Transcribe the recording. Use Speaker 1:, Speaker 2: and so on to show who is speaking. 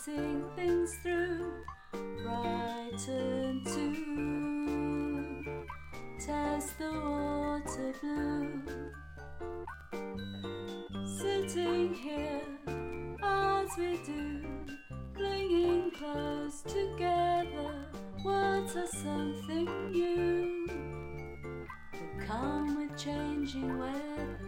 Speaker 1: facing things through, brighten too, test the water blue. Sitting here as we do, clinging close together, words are something new. They come with changing weather.